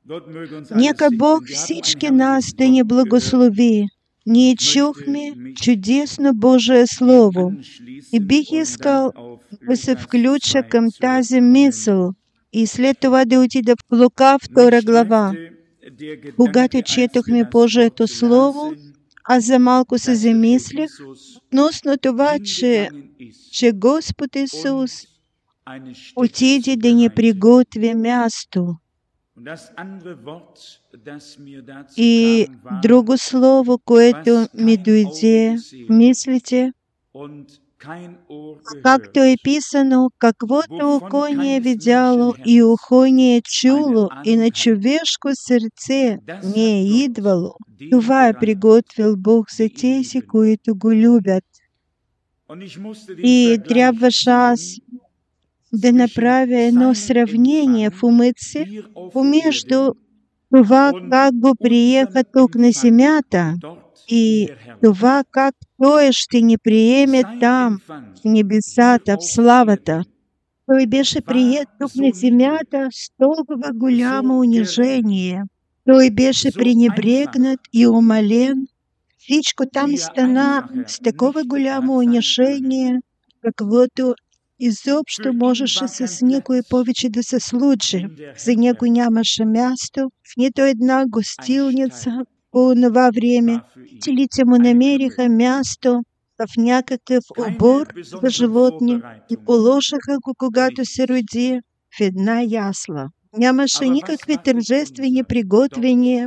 Нека Бог всички нас да ни благослови. Ние чухме чудесно Божие Слово. И бих искал да се включа към тази мисъл и след това да отида в Лука 2 глава. Когато четохме Божието Слово, аз за малко се замислих относно това, че Господ Исус отиде да ни приготви място. И друго слово, което ми дойде в мислите, както е писано, каквото око не е видяло и ухо не е чуло, и на човешко сърце не е идвало, това е приготвил Бог за тези, които го любят. И трябваше аз да направя едно сравнение в умът си помежду това, как го приеха тук на земята и това, как Той ще ни приеме там, в небесата, в славата. Той беше приет тук на земята с толкова голямо унижение. Той беше пренебрегнат и умален. Всичко там стана с такова голямо унижение, каквото изобщо можеше с никой повече да се случи. За него нямаше място в нито една гостилница по това време. Целите му намериха място в някакъв обор за животни и положиха го, когато се роди, в една ясла. Нямаше никакви тържествени приготвения.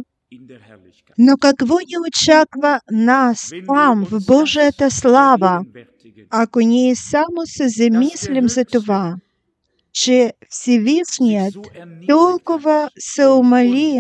Но какво ни очаква нас там, в Божията слава, ако ние само се замислим за това, че Всевишният толкова се умали,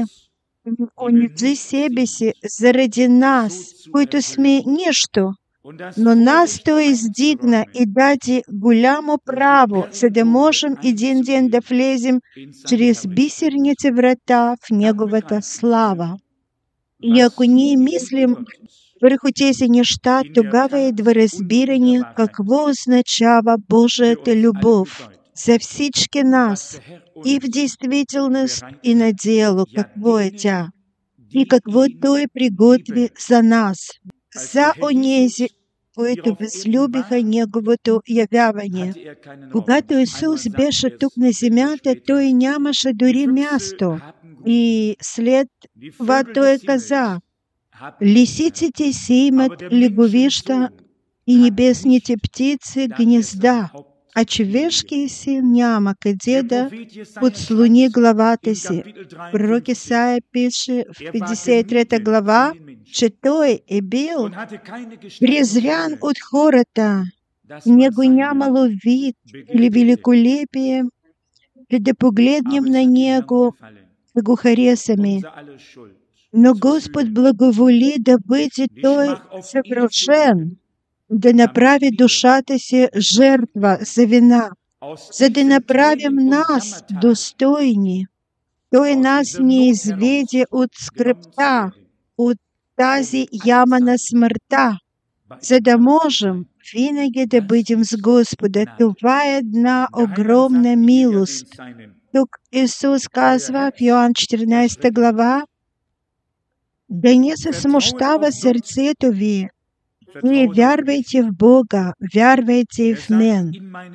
унизи себе си заради нас, които сме нищо, но нас Той издигна и даде голямо право, за да можем един ден да влезем чрез бисерните врата в Неговата слава. И ако ние мислим върху тези неща, тогава идва разбиране какво означава Божията любов за всички нас и в действителност, и на дело, какво е тя, и какво Той приготви за нас, за онези, които възлюбиха Неговото явяване. Когато Исус беше тук на земята, Той нямаше дори място. И след това Той каза: лисиците си имат леговища и небесните птици гнезда, а човешкият син няма къде да подслони главата си. Пророк Исаия пише в 53 глава, че той е бил презрян от хората. В него нямало вид или великолепие, и да погледнем на него, да го харесаме. Но Господ благоволи да бъде Той съвършен, да направи душата си жертва за вина, за да направим нас достойни. Той нас не изведе от скръбта, от тази яма на смъртта, за да можем винаги да бъдем с Господа. Това е една огромна милост. Тук Исус казва в Йоан 14 глава: да не се смущава сърцето ви. Вие вярвайте в Бога, вярвайте и в мен.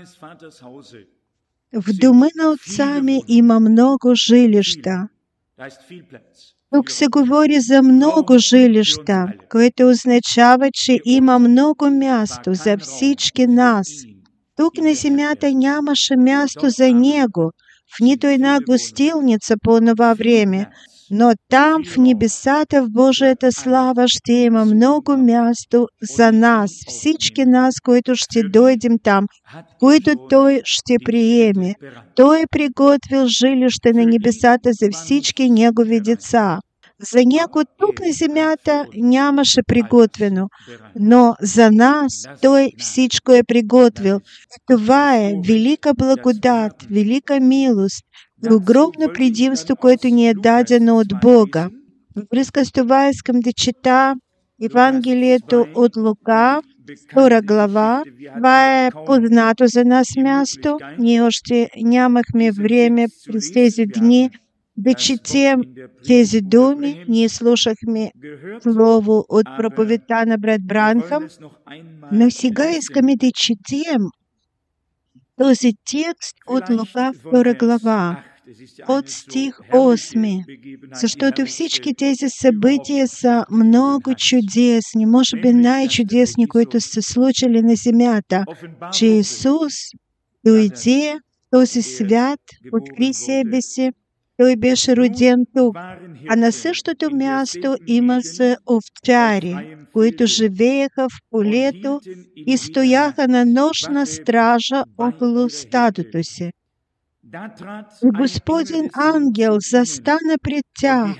В дома на отца ми има много жилища. Тук се говори за много жилища, което означава, че има много място за всички нас. Тук на земята нямаше място за Него, в нито една гостилница по това време, но там в небесата, в Божията слава, ще има много място за нас, всички нас, които ще дойдем там, които Той ще приеме. Той е приготвил жилище на небесата за всички Негови деца. За Него тук на земята нямаше приготвено, но за нас Той всичко е приготвил. Това е велика благодат, велика милост, огромно предимство, което ни е дадено от Бога. В връзка с това искам да чета Евангелието от Лука, 2 глава. Това е познато за нас място. Ние още нямахме време през тези дни да четем тези думи, ние слушахме слово от проповедта на брат Бранхам, но сега искаме да четем този текст от Лука 2 глава, от стих 8, защото всички тези събития са много чудесни, може би най-чудесни, които са случили на земята, че Исус дойде в този свят, откри себе си, Той беше роден тук, а на същото място имаше овчари, които живееха в полето и стояха на нощна стража около стадото си. И Господин ангел застана пред тях,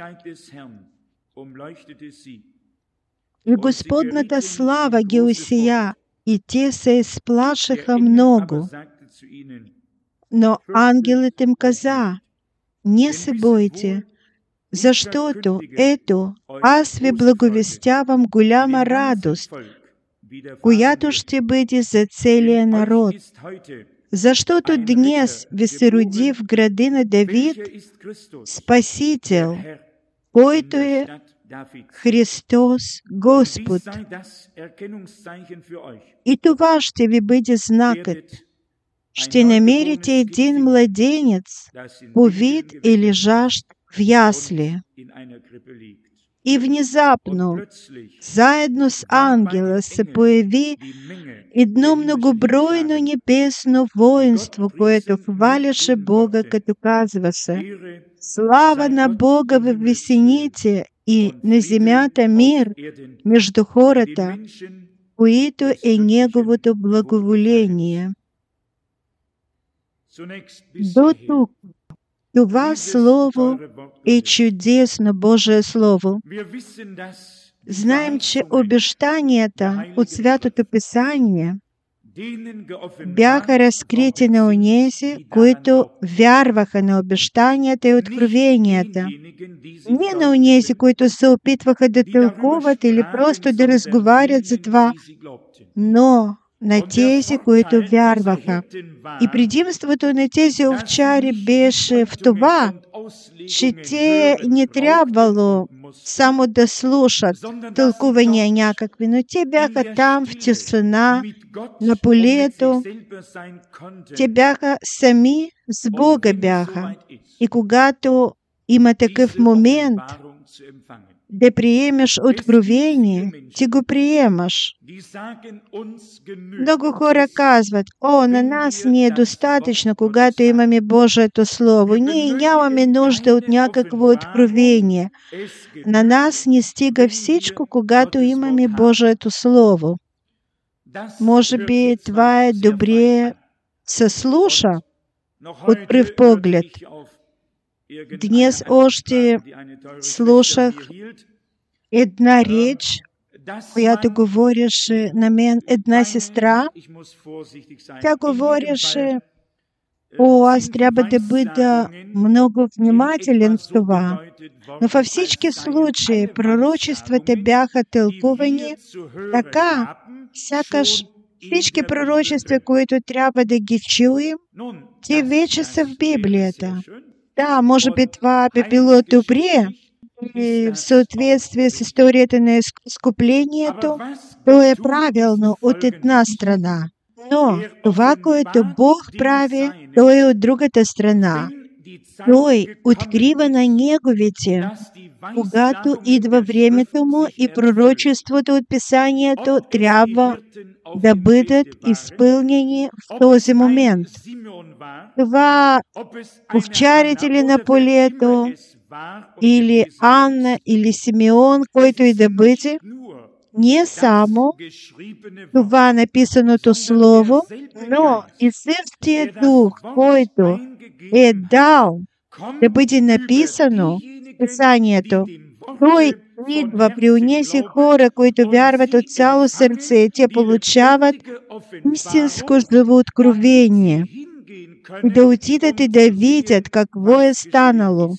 и Господната слава ги осия, и те се изплашиха много. Но ангелът им каза: не се бойте, защото ето, аз ви благовестявам голяма радост, която ще бъде за целия народ. Защото днес ви се роди в града на Давид Спасител, който е Христос Господ. И това ще ви бъде знакът. Ще намерите един младенец, повит и лежащ в ясли. И внезапно, заедно с ангела, се появи едно многобройно небесно воинство, което хваляше Бога, като казваше: слава на Бога във висините и на земята мир между хората, които е Неговото благоволение. До тук това Слово е чудесно Божие Слово. Знаем, че обещанията от Святото Писание бяха разкрити на онези, които вярваха на обещанията и откровенията. Не на онези, които се опитваха да тълкуват или просто да разговарят за това, но на тези, които вярваха. И предимството на тези овчари беше в това, че те не трябвало само да слушат тълкувания някакви, но те бяха там в тишина, на полето. Те бяха сами с Бога бяха. И когато има такъв момент да приемеш откровение, ти го приемаш. Много хора казват: о, на нас не е достатъчно, когато имаме Божието Слово. Ние нямаме нужда от някакво откровение. На нас не стига всичко, когато имаме Божието Слово. Може би това е добре се слуша от пръв поглед. Днес още слушах една реч, която говореше на мен една сестра. Тя говореше: о, аз трябва да бъда много внимателен в това. Но във всички случаи пророчествата бяха тълкувани така, сякаш всички пророчества, които трябва да ги чуем, те вече са в Библията. Да, може би това би било добре и в съответствие с историята на изкуплението, то е правилно от една страна. Но това, което Бог прави, то е от другата страна. Той открива на Неговите, когато идва времето му и пророчеството от Писанието трябва да бъдат изпълнени в този момент. Това овчарите ли на полето, или Анна, или Симеон, който и да бъде, не само това написаното Слово, но и същия Дух, който е дал да бъде написано в Писанието. Той идва при онези хора, които вярват от цяло сърце, и те получават истинско живо откровение. И да отидат и да видят какво е станало.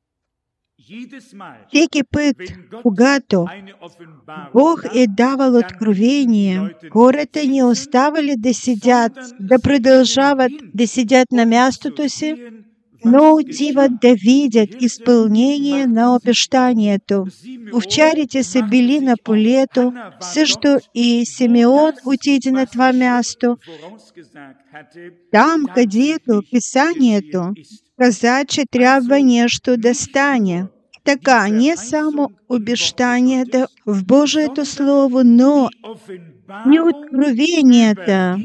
Всеки път, когато Бог е давал откровение, хората не оставали да седят, да продължават да седят на мястото си но дива да видят изпълнение на обещанието. Овчарите са били на полето, също и Симеон отиде на това място, там, където Писанието каза, че трябва нещо да стане. Така, не само обещанията в Божието Слово, но и откровенията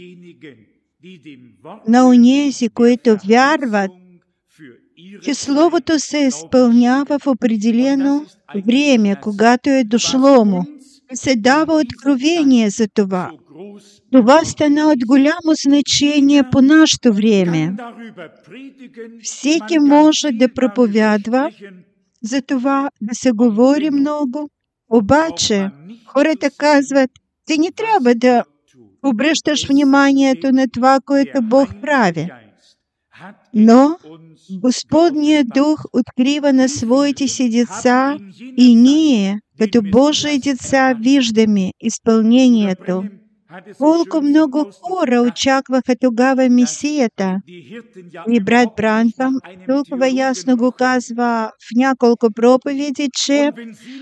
на онези, които вярват, че Словото се изпълнява в определено време, когато е дошло му. Се дава откровение за това. Това стана от голямо значение по нашето време. Всеки може да проповядва, за това да се говори много, обаче хората казват, ти не трябва да обръщаш вниманието на това, което Бог прави. Но Господният Дух открива на своите си деца и ние, като Божии деца, виждаме изпълнението. Колко много хора очакваха тогава Месията. И брат Бранхам толкова ясно го казва в няколко проповеди, че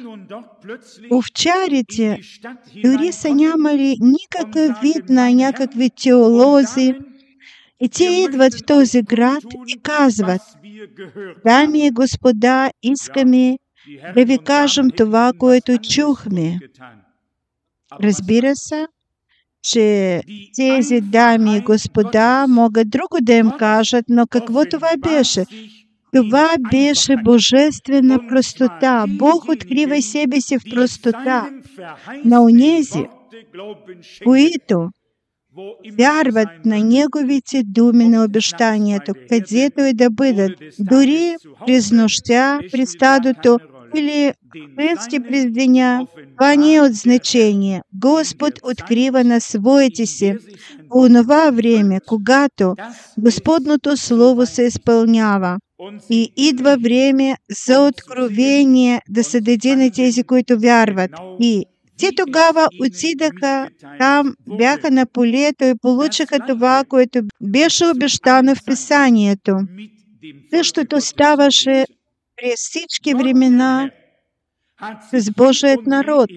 овчарите дори са нямали никакъв вид на някакви теолози. И те идват в този град и казват, дами и господа, искаме да ви кажем това, което чухме. Разбира се, че тези дами и господа могат друго да им кажат, но какво това беше? Това беше божествена простота. Бог открива себе си в простота на онези, които вярват на Неговите думи на обещанието, където и да бъдат, дори през нощта, през стадото или вкъщи през деня. Това не е от значение. Господ открива на своите си по онова време, когато Господното Слово се изпълнява. И идва време за откровение да се даде на тези, които вярват. И те тогава отидаха там, бяха на полето и получиха това, което беше обещано в Писанието. Същото ставаше през всички времена с Божият народ.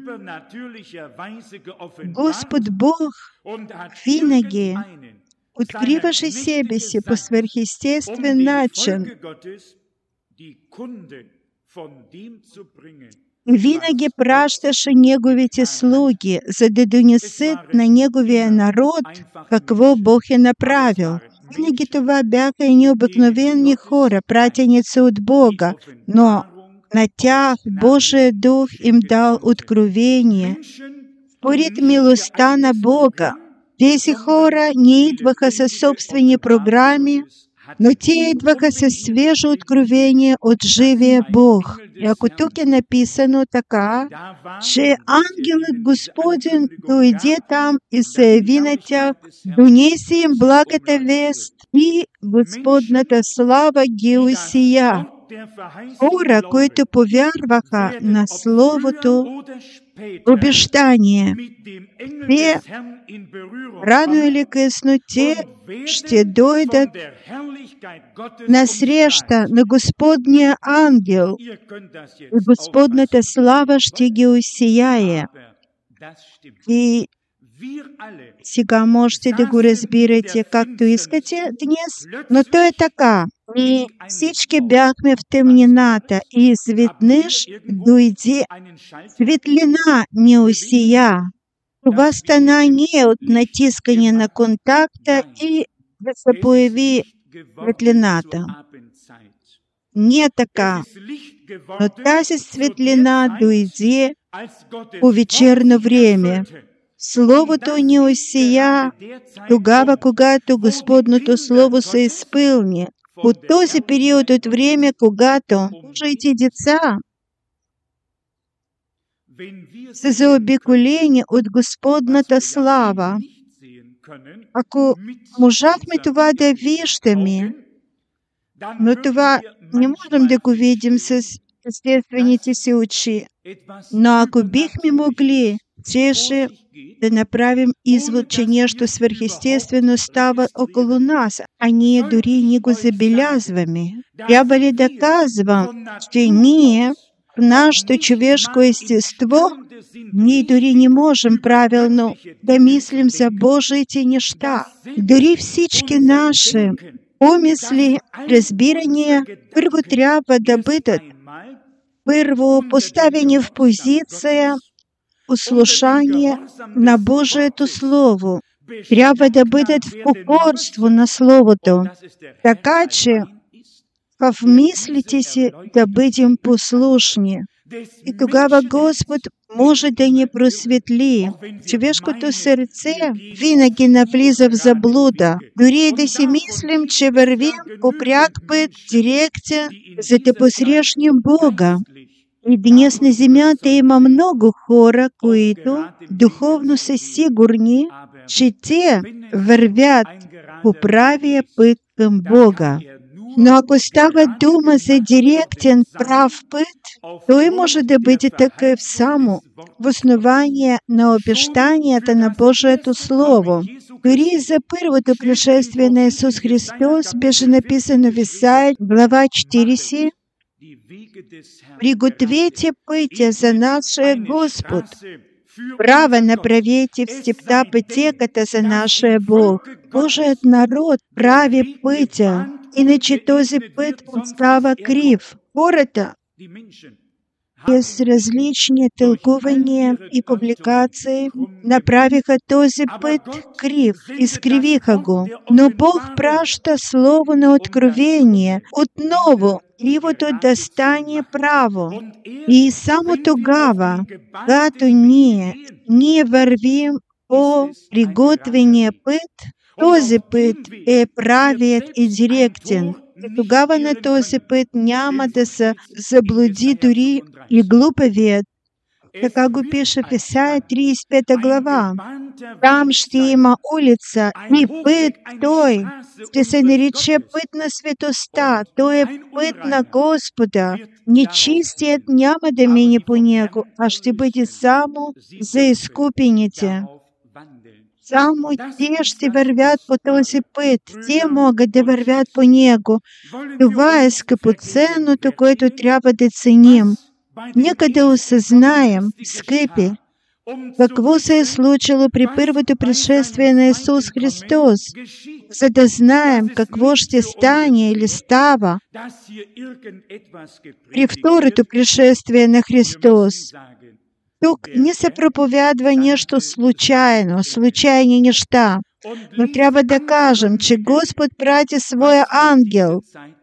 Господ Бог винаги откриваше себе си по свръхестествен начин. И винаги пращаше Неговите слуги, за да донесат на Неговия народ какво Бог е направил. Винаги това бяха и необикновени хора, пратеници от Бога, но на тях Божия Дух им дал откровение. Според милостта на Бога, тези хора не идваха със собствени програми, но те идваха със свежо откровение от живия Бог. И ако тук е написано така, че ангелът Господен дойде там и се яви на тях, донесе им благата вест и Господната слава ги усия. Хора, които повярваха на Словото обещание, те рано или късно те ще дойдат на среща на Господния ангел и Господната слава ще ги усияе. И сега можете да го разбирате както искате днес, но то е така. И всички бяхме в тъмнината и изведнъж дойде светлина ни усия. Това стана не от натискане на контакта и да се появи светлината. Не така. Но тази светлина дойде по вечерно време. Словото ни усия тогава, когато Господното Слово се изпълни. От този период от време, когато Божиите деца са заобиколени от Господната слава. Ако можахме това да виждаме, но това не можем да го видим с естествените си очи. Но ако бихме могли Те же да направим извод, че нещо свърхестествено става около нас, а ние дори не го забелязваме. Трябва ли да казвам, че ние в нашето човешко естество ние дори не можем правилно да мислим за Божиите неща. Дори всички наши помисли, разбирания първо трябва да бъдат поставени в позиция послушание на Божието Слово. Трябва да бъдат в покорство на Словото, така че в мислите си да бъдем послушни. И тогава Господ може да ни просветли. Човешкото сърце винаги навлиза в заблуда. Дори да си мислим, че вървим по пряк път, директен, за да посрещнем Бога. И днес на земята има много хора, които духовно са сигурни, че те вървят по правия път към Бога. Но ако става дума за директен прав път, той може да бъде такъв само в основание на обещанията на Божието Слово. Дори за първото пришествие на Исус Христос беше написано в Исаия, глава 40, «Пригответе пътя за нашия Господ, право направете в степта пътеката за нашия Бог». Божият народ прави пътя, иначе този път остава крив. Хората с различни тълкувания и публикации направиха този път крив, изкривиха го. Но Бог праща слово на откровение, отново кривото да стане право. И само тогава, когато ние вървим по приготвения път, този път е правият и директен. И тогава на този път няма да се заблуди дори и глупавият. Така го пише в Исаия 35 глава. Там ще има улица и път той. Ще се нарича път на светостта. Той е път на Господа. Нечистият няма да мине по него, а ще бъде само за изкупените. Само те ще вървят по този път. Те могат да вървят по него. Това е скъпоценното, което трябва да ценим. Нека да осъзнаем, скъпи, какво се е случило при първото пришествие на Исус Христос, за да знаем какво ще стане или става при второто пришествие на Христос. Тук не се проповядва нещо случайни неща, но трябва да кажем, че Господ прати своя ангел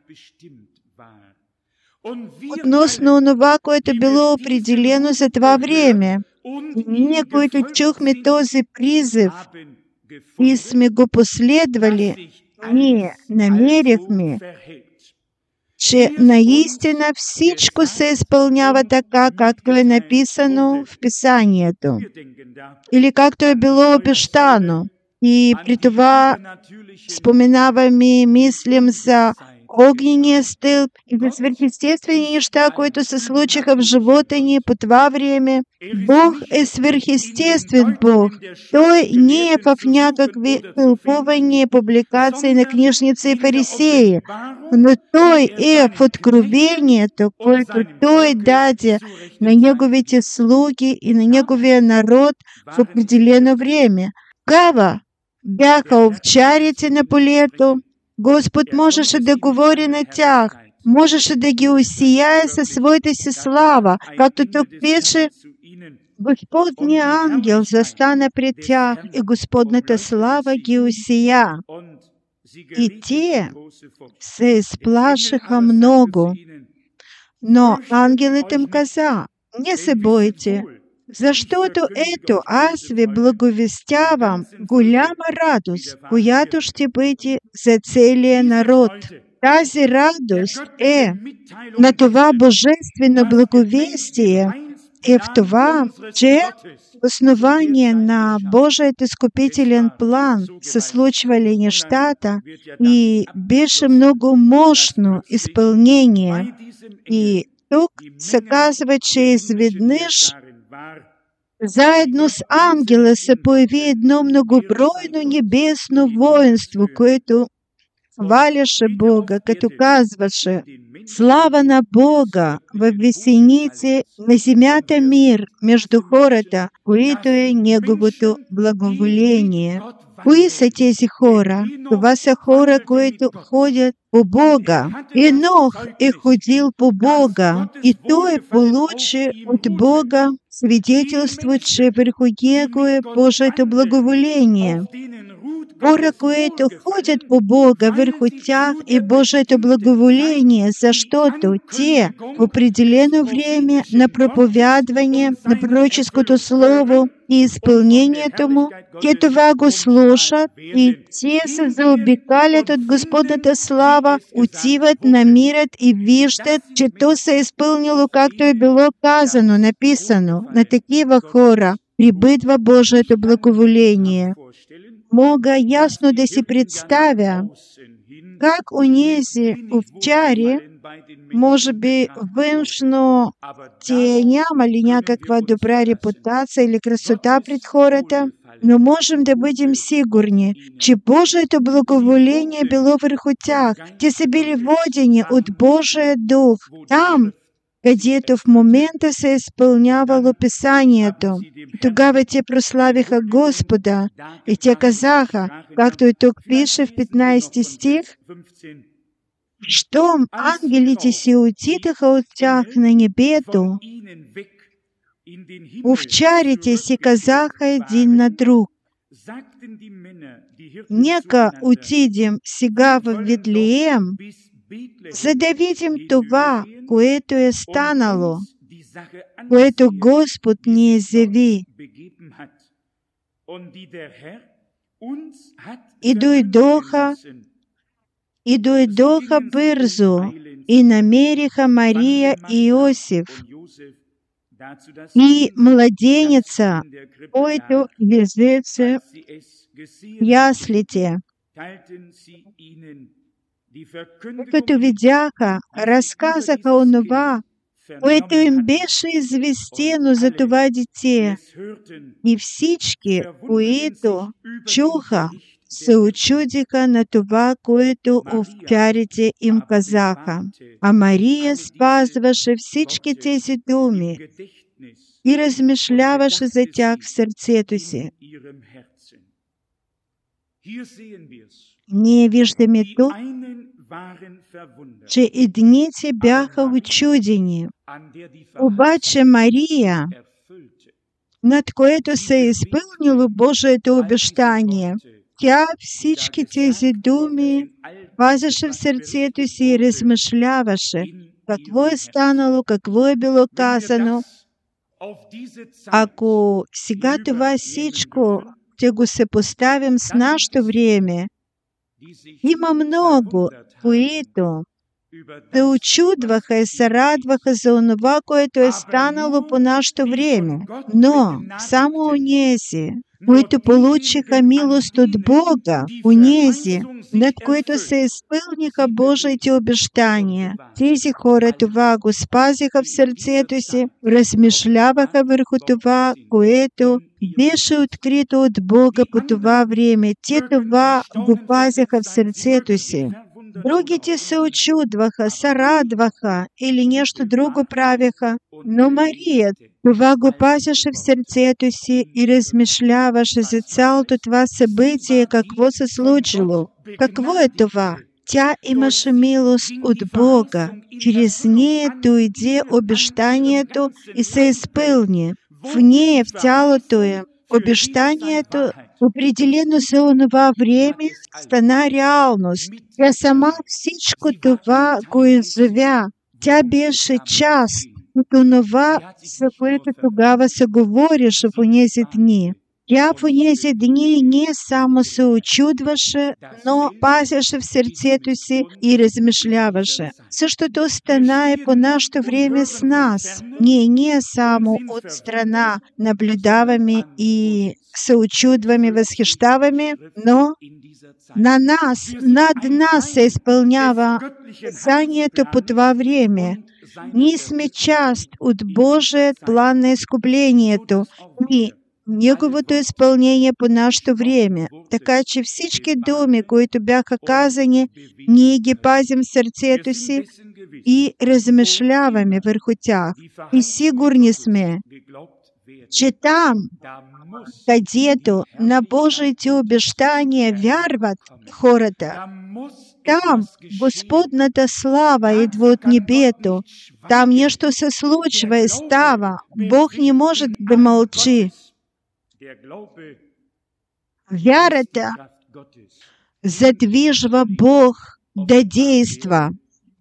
относно онова, което било определено за това време. И ние, които чухме този призив и сме го последвали, ние намерихме, че наистина всичко се изпълнява така, както е написано в Писанието, или както е било обещано. И при това споменаваме и мислим за огнения стълб и за свръхестествени неща, които се случиха в живота ни по това време. Бог е свръхестествен Бог. Той не е в някакви тълкувания, публикации на книжници и фарисеи, но Той е в откровението, което Той даде на Неговите слуги и на Неговия народ в определено време. Тогава бяха овчарите на полето. Господ можеше да говори на тях, можеше да ги осияе със своята си слава, както тук пише, Господният ангел застана пред тях и Господната слава ги осия. И те се изплашиха много. Но ангелът им каза, не се бойте, защото ето аз ви благовестявам голяма радост, която ще бъде за целия народ. Тази радост е на това божествено благовестие е в това, че в основание на Божият изкупителен план се случвали нещата и беше много мощно изпълнение. И тук се казва, че изведнъж заедно з ангела се появи едно многобройно небесно воинство, което хваляше Бога, като казваше: слава на Бога в висините, на земята мир между хората, които е Неговото благоволение. Кои са тези хора? Това са хора, които ходят по Бога. Енох е ходил по Бога, и той получи от Бога свидетелство, че върху него е Божието благоволение. Хора, които ходят по Бога, върху тях е Божието благоволение, защото те в определено време на проповядване на пророческото слово и изпълнението му, те това го слушат и те се заобикалят от Господната слава, отиват, намират и виждат, че то се е изпълнило, както е било казано, написано. На такива хора прибъдва Божието благоволение. Мога ясно да си представя как онези овчари, може би външно те нямали някаква добра репутация или красота пред хората, но можем да бъдем сигурни, че Божието благоволение било върху тях. Те са били водени от Божия дух там, където в момента се изпълнявало Писанието. Тогава те прославиха Господа и те казаха, както и тук пише в 15 стих, щом ангелите си отидоха от тях на небето, овчарите си казаха един на друг: нека отидем сега в Витлеем, за да видим това, което е станало, което Господ ни изяви. И дойдоха бързо, и намериха Мария и Йосиф, и младенеца, който лежеше в яслите. Като видяха, разказаха онова, което им беше известено за това дете. И всички, които чуха, се очудиха на това, което овчарите им казаха. А Мария спазваше всички тези думи и размишляваше за тях в сърцето си. Ние виждаме тук, че едните бяха очудени, обаче Мария, над което се е изпълнило Божието обещание, тя всички тези думи пазеше в сърцето си и размишляваше какво е станало, какво е било казано. Ако сега това всичко ще го съпоставим с нашето време, има много, които се очудваха и се радваха за онова, което е станало по нашето време. Но само онези, които получиха милост от Бога, онези, над които се изпълниха Божиите обещания, тези хора това го спазиха в сърцето си, размишляваха върху това, което беше открито от Бога по това време. Те това го пазиха в сърцето си. Другите се очудваха, се радваха или нещо друго правеха, но Мария това го пазеше в сърцето си и размишляваше за цялото това събитие, какво се случило. Какво е това? Тя имаше милост от Бога. Чрез нея дойде обещанието и се изпълни. В нея, в цялото е, обещанието, определено за онова време, стана реалност. Тя сама всичко това го изживя. Тя беше част от онова, за което тогава се говореше в онези дни. Тя в онези дни не само се очудваше, но пазеше в сърцето си и размишляваше. Същото стана и по нашето време с нас. Ние не само от страна наблюдаваме и се очудваме, възхищаваме, но над нас се изпълнява Писанието по това време. Ние сме част от Божият план на изкуплението и Неговото изпълнение по нашето време. Така че всички думи, които бяха казани, ние ги пазим в сърцето си и размишляваме върху тях. И сигурни сме, че там, където на Божиите обещания вярват хората, там Господната слава идва от небето. Там нещо се случва и става. Бог не може да мълчи. Вярата задвижва Бог да действа.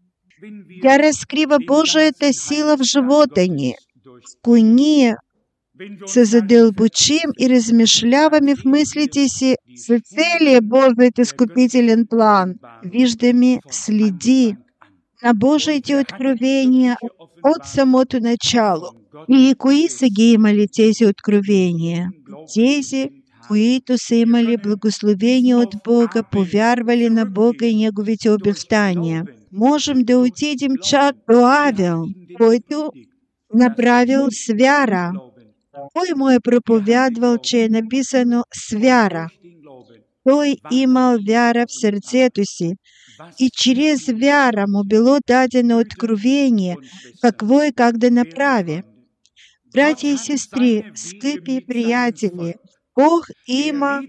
Тя разкрива Божията сила в живота ни. Ако ние се задълбочим и размишляваме в мислите си за целия Божият изкупителен план, виждаме следи на Божиите откровения от самото начало. И кои са ги имали тези откровения? Тези, които са имали благословение от Бога, повярвали на Бога и Неговите обещания. Можем да отидем чак до Авел, който направил с вяра. Той му е проповядвал, че е написано с вяра. Той имал вяра в сърцето си и чрез вяра му било дадено откровение, какво и как да направи. Братя и сестри, скъпи приятели, Бог има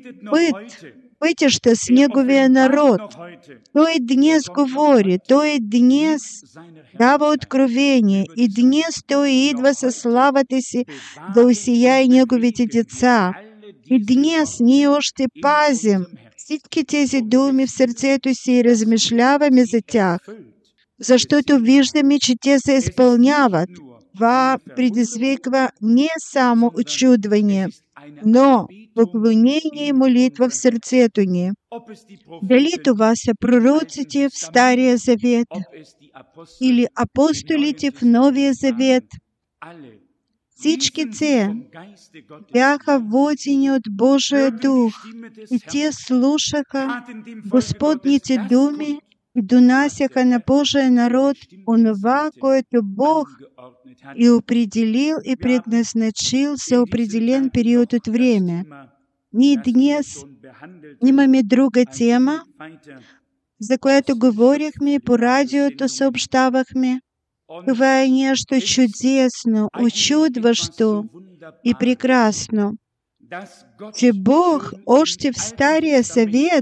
пътища с Неговия народ. Той днес говори, Той днес дава откровение и днес Той идва със славата си да осияе Неговите деца. И днес ние още пазим всички тези думи в сърцето си и размишляваме за тях, защото виждаме, че те се изпълняват. Това предизвиква не само очудване, но поклонение и молитва в сърцето ни. Дали това са пророците в Стария Завет или апостолите в Новия Завет, всички те бяха водени от Божия дух и те слушаха Господните думи и донасяха на Божия народ онова, което Бог и определил и предназначил за определен период от време. Ние днес имаме друга тема, за която говорихме и по радиото съобщавахме. Това е нещо чудесно, очудващо и прекрасно, че Бог още в Стария Завет,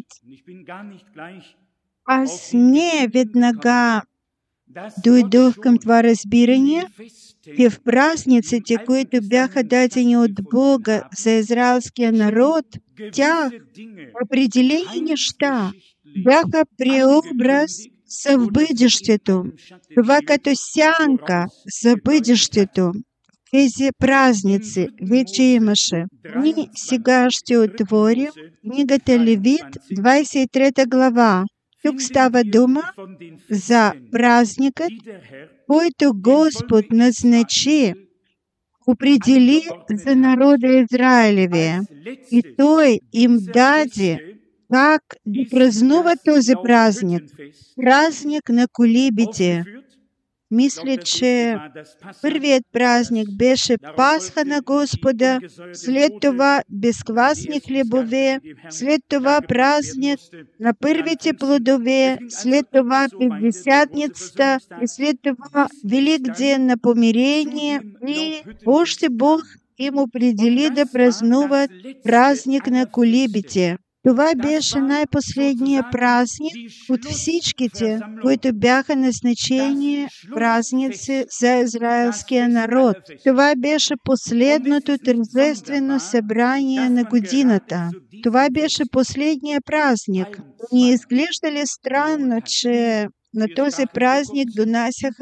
аз не веднага дойдох към това разбиране, че в празниците, които бяха дадени от Бога за израелския народ, тях определени неща бяха преобраз са в бъдещето. Това като сянка за бъдещето. Тези празници вече имаше. Ние сега ще отворим книгата Левит, 23 глава. Тук става дума за празникът, който Господ назначи, определи за народа Израилевия. И Той им даде как да празнува този празник. Празник на колибите. Мисля, че първият празник беше Пасха на Господа, след това безквасни хлебове, след това празник на първите плодове, след това Петдесятницата и след това Велик ден на помирение и още Бог им определи да празнуват празник на колибите. Това беше най-последният празник от всичките, които бяха назначени празници за израелския народ. Това беше последното тържествено събрание на годината. Това беше последният празник. Ни изглежда ли странно, че на този празник донасяха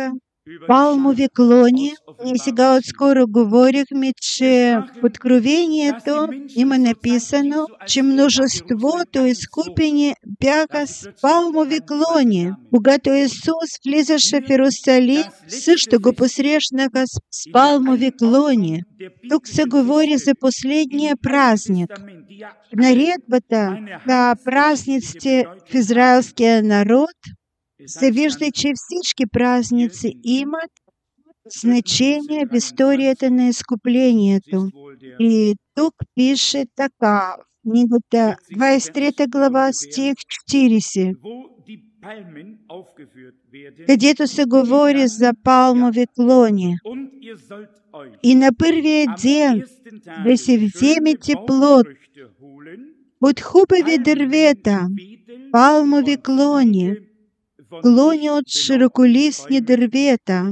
палмові і сега отскоро говорихме, че в Откровението има написано, че множеството изкупени бяха с палмови клони. Когато Исус влизаше в Иерусалим, също го посрещнаха с палмови клони. Тук се говори за последния празник. В наредбата на празниците в израелския народ се вижда, че всички празници имат значение в историята на изкуплението. И тук пише така, в книгата 23 глава, стих 40, където се говори за палмови клони. И на първия ден да си вземете плод от хубави дървета, палмови клони, клони от широколистни дървета.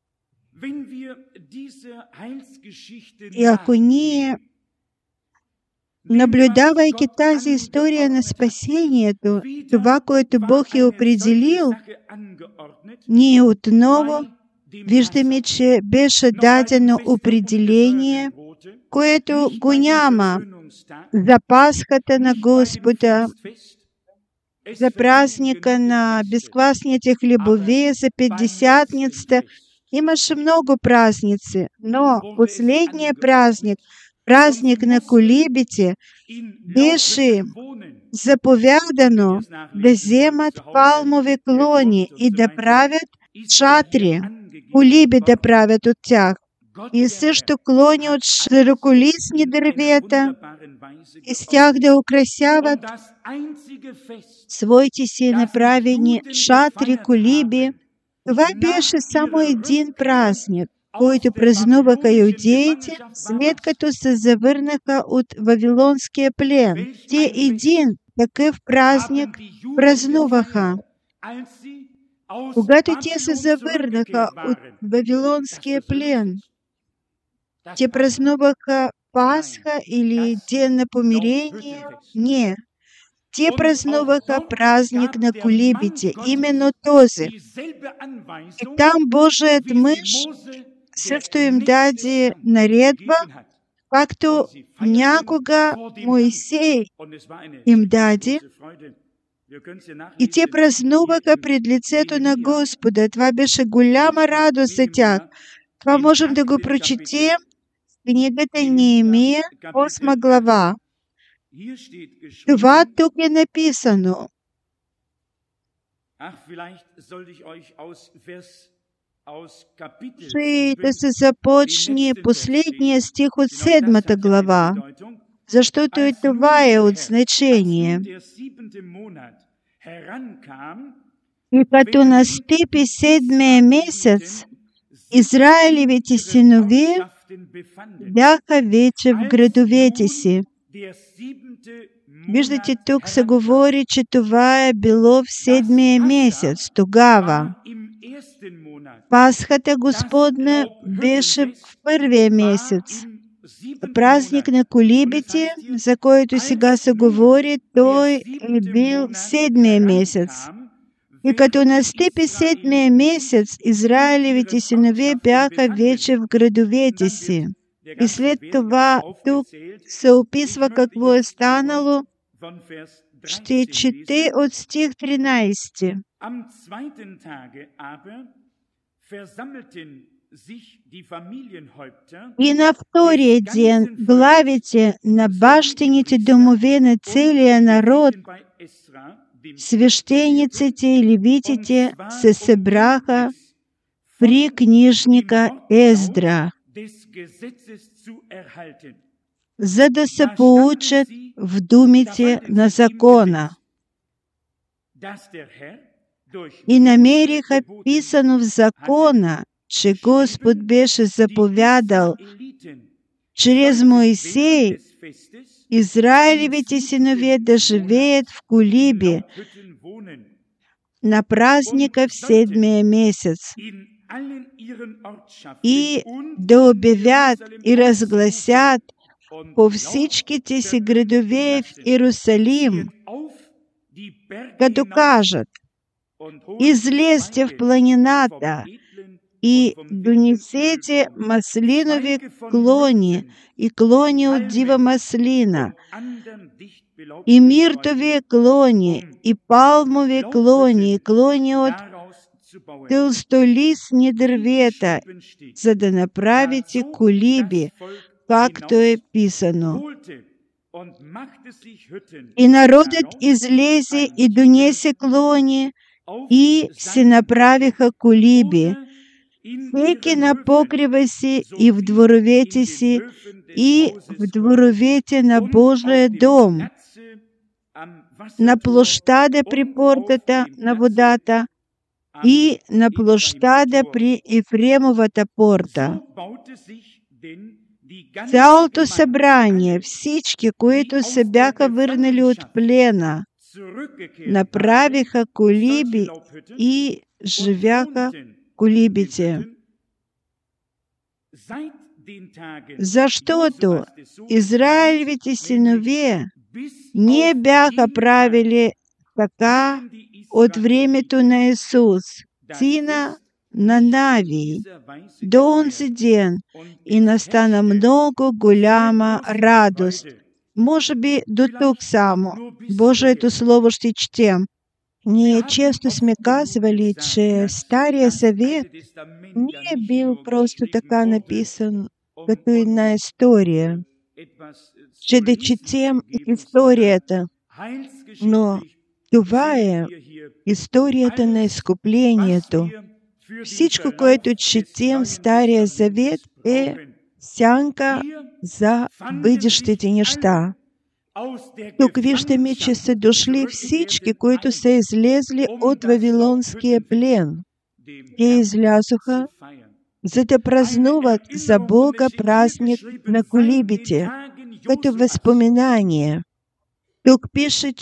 И ако ние, наблюдавайки тази история на спасението, това, което Бог е определил, ние отново виждаме, че беше дадено определение, което го няма за Пасхата на Господа, за празника на безквасните хлебове, за Петдесятницата. Имаше много празници, но последния празник, празник на колибите, беше заповядано да вземат палмови клони и да правят шатри, колиби да правят от тях. И също клони от широколистни дървета, и с тях да украсяват своите си направени шатри, колиби. Това беше само един празник, който празнуваха иудеите, след като се завърнаха от Вавилонския плен. Те един такъв празник празнуваха. Когато те се завърнаха от Вавилонския плен, те празнуваха Пасха или Ден на помирение? Не. Те празнуваха празник на колибите, именно този. И там Божият мъж също им даде наредба, както някога Моисей им даде. И те празнуваха пред лицето на Господа. Това беше голяма радост за тях. Това можем да го прочетем в книгата Неемия, 8 глава. Това тук е написано. Ще да се започне последния стих от 7 глава, защото и това е от значение. И като настъпи 7-я месец, Израилевите синове бяха вече в градовете си. Виждате, тук се говори, че това е било в 7-я месец. Тогава Пасхата Господна беше в 1-я месец. Празник на колибите, за който сега се говори, той е бил в 7-я месец. И като настъпи 7-я месец, Израилевите синове бяха вече в градовете си. И след това тук се описва какво е станало. Ще чете от стих 13. И на втория ден главите на бащините домове на целия народ, свещениците и левитите се събраха при книжника Ездра, за да се поучат в думите на закона. И намериха писано в закона, че Господ беше заповядал чрез Моисей Израилевите синове да живеят в колиби на празника в 7-я месец и да обявят и разгласят по всичките си градове в Иерусалим, като кажат: излезте в планината и донесете маслинові клоні, і клоні от діва масліна, і міртові клоні, і палмові клоні, і клоні от толстолистні деревета, за да направите кулиби, как то е писано. И народът излезе и донесе клони, и се направиха колиби, всеки на покрива си и в дворовете си, и в дворовете на Божия дом, на площада при портата на водата и на площада при Ефремовата порта. Цялото събрание, всички, които се бяха върнали от плена, направиха колиби и живяха колибите. Защото Израилевите синове не бяха правили така от времето на Исус, сина на Навий, до онзи ден, и настана много голяма радост. Може би до тук само. Божието Слово ще четем. Ние често сме казвали, че Стария Завет не е бил просто така написан като една история, че да четем историята. Но това е историята на изкуплението. Всичко, което четем в Стария Завет, е сянка за бъдещите неща. Тук виждаме, че са дошли всички, които са излезли от Вавилонския плен. Те излязоха, за да празнуват за Бога празник на колибите, като възпоминание. Тук пише,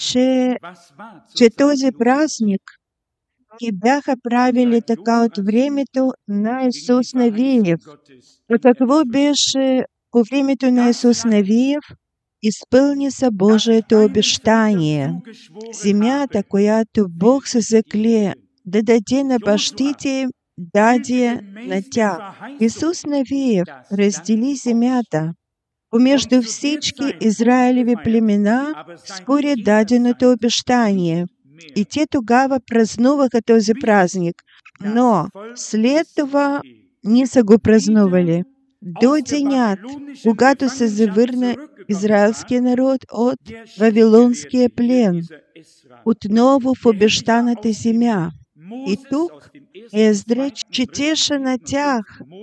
че този празник не бяха правили така от времето на Исус Навиев. А какво беше по времето на Исус Навиев? Изпълни се Божието обещание. Земята, която Бог се закле да даде на бащите им, даде на тях. Исус Навиев раздели земята помежду всички Израилеви племена според даденото обещание. И те тогава празнуваха този празник, но след това не са го празнували. До денят, когато се завърна израелския народ от Вавилонския плен, отново в обещаната земя. И тук Ездра четеше на тях,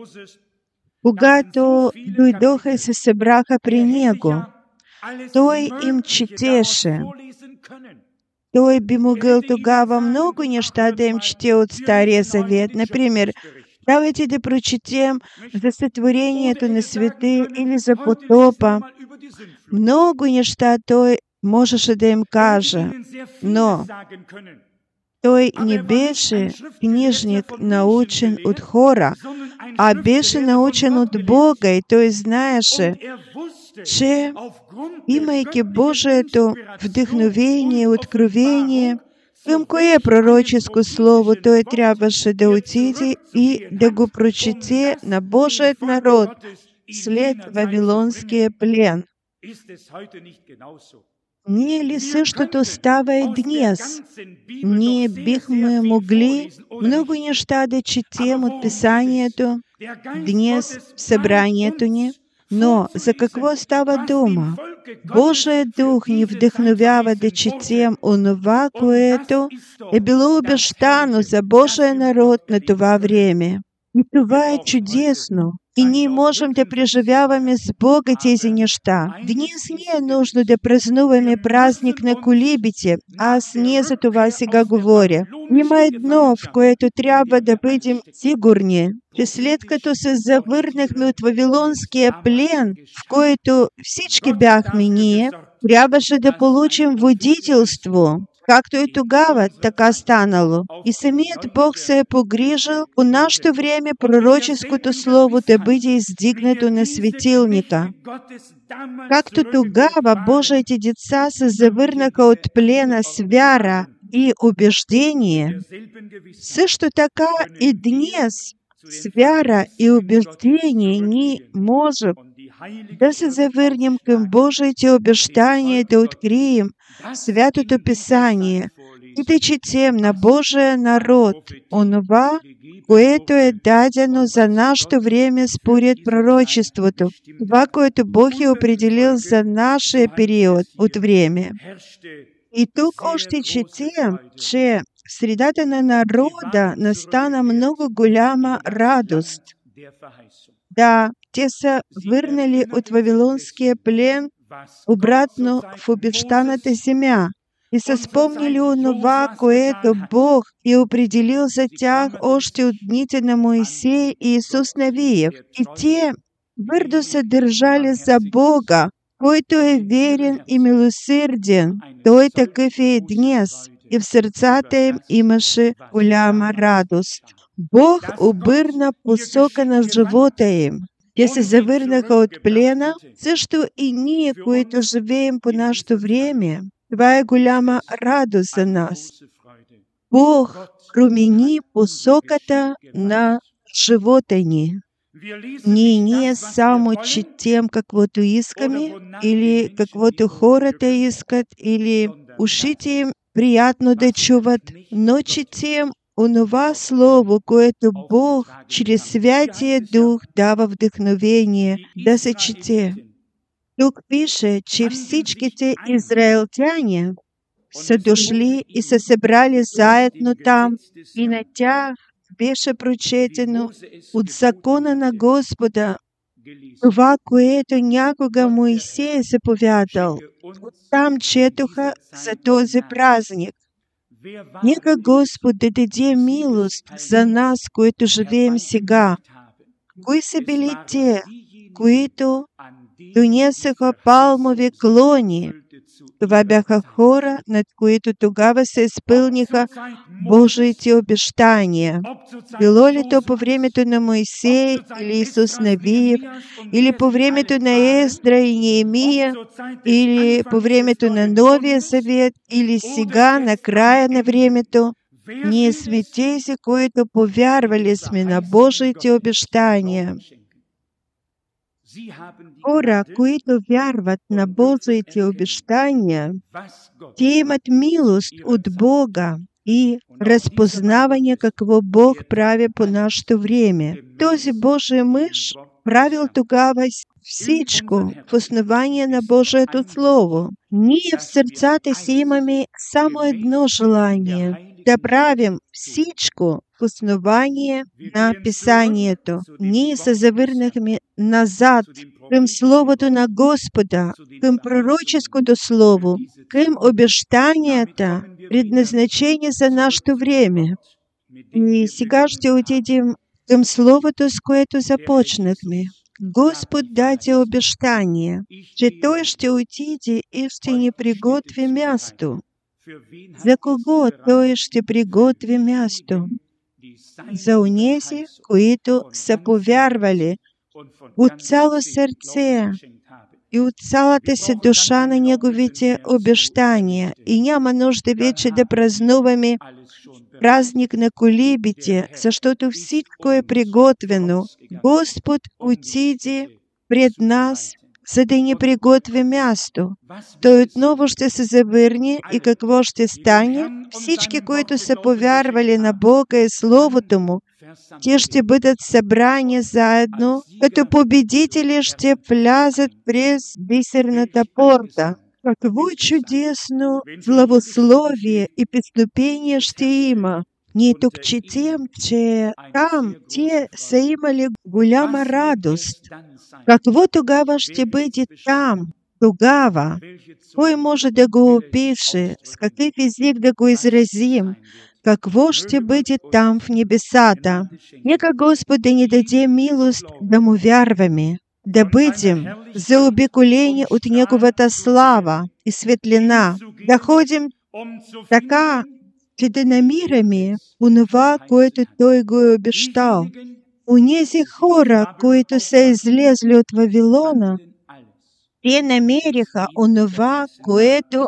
когато дойдоха и се събраха при него. Той им четеше. Той би могъл тогава много неща да им чете от Стария Завет. Например, давайте да прочетем за сътворението на света или за потопа. Много неща той можеше да им каже, но той не беше книжник, научен от хора, а беше научен от Бога и той знаеше, че имайки Божието вдъхновение и откровение, към кое пророческо слово той трябваше да отиде и да го прочете на Божият народ след Вавилонския плен. Не ли същото става и днес? Ние бихме могли много неща да четем от Писанието днес в събранието ни, но за какво става дума? Божият Дух ни вдъхновява да четем онова, което е било обещано за Божия народ на това време. И това е чудесно. И ние можем да преживяваме с Бога тези неща. Днес не е нужно да празнуваме празник на колибите. Аз не за това сега говоря. Има едно, в което трябва да бъдем сигурни, че след като се завърнахме от Вавилонския плен, в който всички бяхме ние, трябваше да получим водителство. Както и тогава, така станало. И самият Бог се е погрижил по нашето време пророческото слово да бъде издигнато на светилника. Както тогава Божиите деца се завърнаха от плена с вяра и убеждение, също така и днес с вяра и убеждение ни можем да се завърнем към Божиите обещания, да открием Святото Писание и да четем на Божия народ онова, което е дадено за нашето време според пророчеството, това, което Бог е определил за нашия период от време. И тук още четем, че в средата на народа настана много голяма радост. Да, те са върнали от Вавилонския плен обратно в обещаната земя и са спомнили онова, което Бог е определил за тях още от дните на Моисей и Исус Навиев. И те твърдо се държали за Бога, който е верен и милосърден. Той такъв е и днес. И в сърцата им имаше голяма радост. Бог обърна посока на живота им. Те се завърнаха от плена, също и ние, които живеем по нашето време. Това е голяма радост за нас. Бог промени посоката на живота ни. Ние само четем каквото искаме, или каквото хората искат, или ушите им приятно да чуват, но четем онова слово, което Бог чрез Святия Дух дава вдъхновение да се чете. Тук пише, че всичките израелтяни са дошли и са събрали заедно там, и на тях беше прочетено от закона на Господа това, което някога Моисей е заповядал. Оттам четоха за този празник. Нека Господ да даде милост за нас, които живеем сега. Кои са били те, които донесоха палмови клони? Това бяха хора, над които тогава се изпълниха Божиите обещания. Било ли то по времето на Моисей или Исус Навиев, или по времето на Ездра и Неемия, или по времето на Новия Завет, или сега, на края на времето, ние сме тези, които повярвали сме на Божиите обещания. Хора, които вярват на Божиите обещания, те имат милост от Бога и разпознаване какво Бог прави по нашето време. Този Божий мъж правил тогава всичко в основание на Божието Слово. Ние в сърцата си имаме само едно желание – да правим всичко в основание на Писанието. Ние се завърнахме назад към Словото на Господа, към пророческото Слово, към обещанията, предназначени за нашето време. И сега ще отидем към Словото, с което започнахме. Господ даде обещание, че Той ще отиде и ще ни приготви място. За кого Той ще приготви място? За онези, които са повярвали от цяло сърце и от цялата си душа на Неговите обещания. И няма нужда вече да празнуваме празник на колибите, защото всичко е приготвено. Господ отиде пред нас, за да ни приготви място. Той отново ще се завърне и какво ще стане? Всички, които са повярвали на Бога и Словото Му, те ще бъдат събрани заедно, като победители ще влязат през бисерната порта. Какво чудесно славословие и песнопение ще има! Ние тук четем, че там те са имали голяма радост. Какво тогава ще бъде там? Тогава? Кой може да го опише? С какъв език да го изразим? Какво ще бъде там в небесата? Нека Господ да ни даде милост да Му вярваме, да бъдем заобиколени от Неговата слава и светлина, да ходим така, че да намираме онова, което Той го е обещал. Онези хора, които са излезли от Вавилона, те намериха онова, което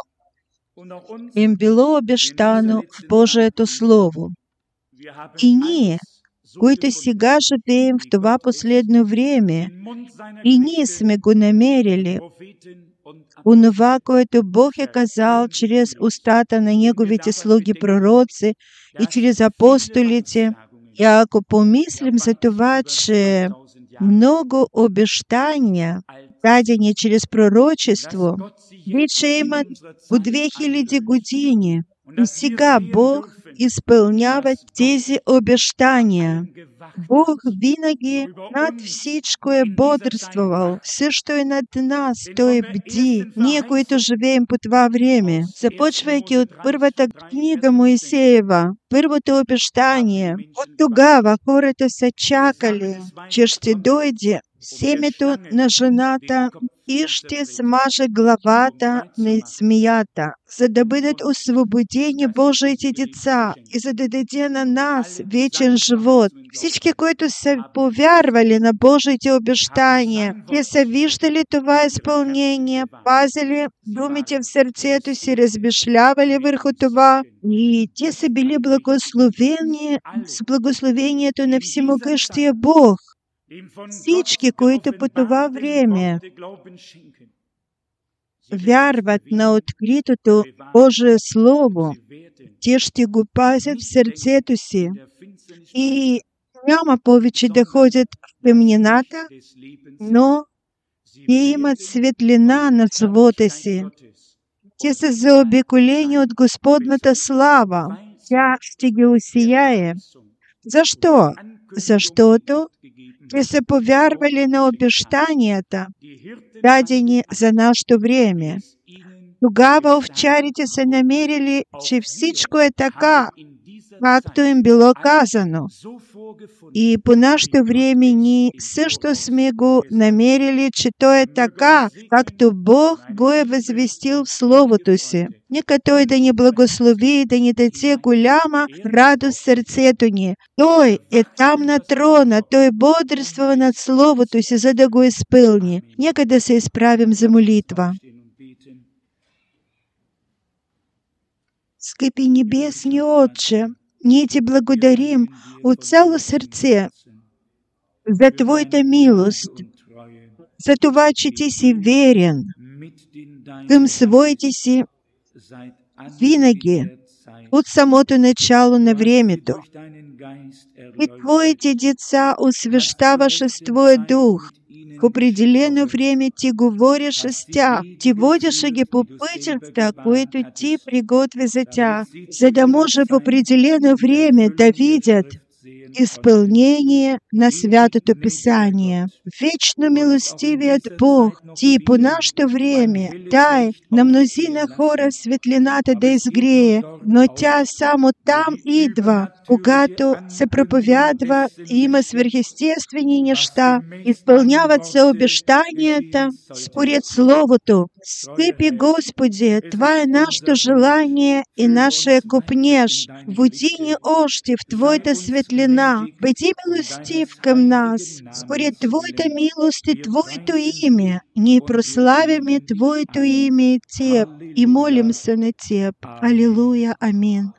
им било обещано в Божието Слово. И ние които сега живеем в това последно време и ние сме го намерили, онова, което Бог е казал чрез устата на Неговите слуги пророци и чрез апостолите. И ако помислим за това, че много обещания, дадени чрез пророчество, вече имат по 2000 години, и сега Бог изпълнява тези обещания. Бог винаги над всичко е бодрствувал, също и над нас Той бди, ние, които живеем по това време. Започвайки от първата книга Моисеева, първото обещание, от тогава хората са чакали, че ще дойде семето на жената и ще смаже главата на змията, за да бъдат освободени Божиите деца и за да даде на нас вечен живот. Всички, които са повярвали на Божиите обещания, те са виждали това изпълнение, пазили думите в сърцето си, размишлявали върху това и те са били благословени с благословението на Всемогъщия Бог. Всички, които по това време вярват на откритото Божие Слово, те ще го пазят в сърцето си и няма повече да ходят в тъмнината, но те имат светлина на живота си. Те са заобиколени от Господната слава. Тя ще ги осияе. Защо? Защото те са повярвали на обещанията, дадени за нашето време. Тогава овчарите са намерили, че всичко е така, както им било казано. И по нашето време ние също сме го намерили, че то е така, както Бог го е възвестил в Словото си. Нека Той да ни благослови и да ни даде голяма радост в сърцето ни. Той е там на трона, Той бодрства над Словото си, за да го изпълни. Нека да се изправим за молитва. Скъпи Небесни Отче, ние Ти благодарим от цяло сърце за Твоята милост, за това, че Ти си верен към своите си винаги, от самото начало на времето. И Твоите деца освещаваше с Твоя дух. В определено време Ти говореше с тях. Ти водеше ги по пътята, които Ти приготви за тях, за да може в определено време да видят изпълнение на Святото Писание. Вечно милостивият Бог, Ти по нашето време дай на мнозина хора светлината да изгрее, но тя само там идва, когато се проповядва и има свръхестествени неща, изпълняват се обещанията според Словото. Скъпи Господи, това е нашето желание и нашия копнеж. Води ни още в Твоята светлина. Бъди милостив към нас. Според Твоята милост и Твоето име, ние прославяме Твоето име и Теб и молим се на Теб. Алилуя, амин.